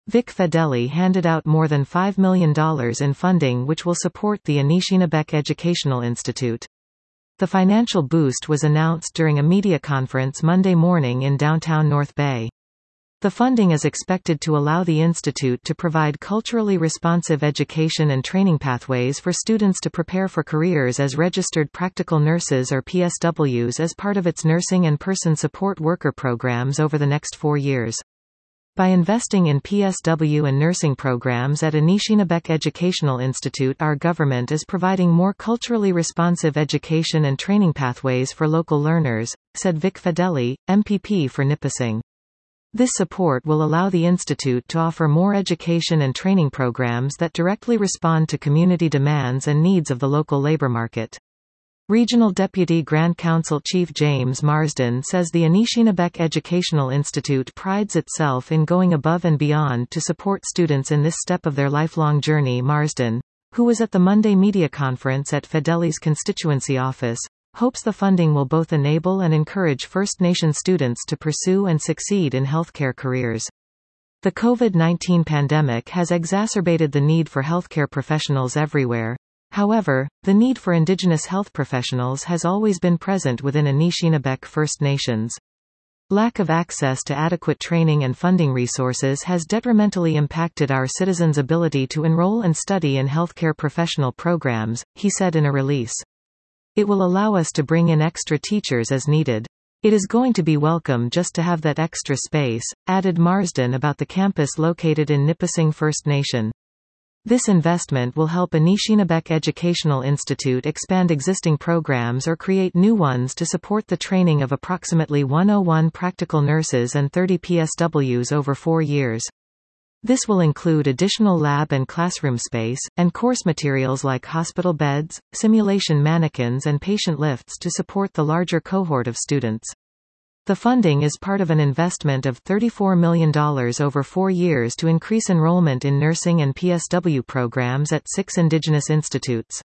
Vic Fedeli handed out more than $5 million in funding which will support the Anishinabek Educational Institute. The financial boost was announced during a media conference Monday morning in downtown North Bay. The funding is expected to allow the institute to provide culturally responsive education and training pathways for students to prepare for careers as registered practical nurses or PSWs as part of its nursing and person support worker programs over the next 4 years. By investing in PSW and nursing programs at Anishinabek Educational Institute, our government is providing more culturally responsive education and training pathways for local learners, said Vic Fedeli, MPP for Nipissing. This support will allow the institute to offer more education and training programs that directly respond to community demands and needs of the local labor market. Regional Deputy Grand Council Chief James Marsden says the Anishinabek Educational Institute prides itself in going above and beyond to support students in this step of their lifelong journey. Marsden, who was at the Monday media conference at Fedeli's constituency office, hopes the funding will both enable and encourage First Nation students to pursue and succeed in healthcare careers. The COVID-19 pandemic has exacerbated the need for healthcare professionals everywhere. However, the need for Indigenous health professionals has always been present within Anishinabek First Nations. Lack of access to adequate training and funding resources has detrimentally impacted our citizens' ability to enroll and study in healthcare professional programs, he said in a release. It will allow us to bring in extra teachers as needed. It is going to be welcome just to have that extra space, added Marsden about the campus located in Nipissing First Nation. This investment will help Anishinabek Educational Institute expand existing programs or create new ones to support the training of approximately 101 practical nurses and 30 PSWs over 4 years. This will include additional lab and classroom space, and course materials like hospital beds, simulation mannequins and patient lifts to support the larger cohort of students. The funding is part of an investment of $34 million over 4 years to increase enrollment in nursing and PSW programs at 6 Indigenous institutes.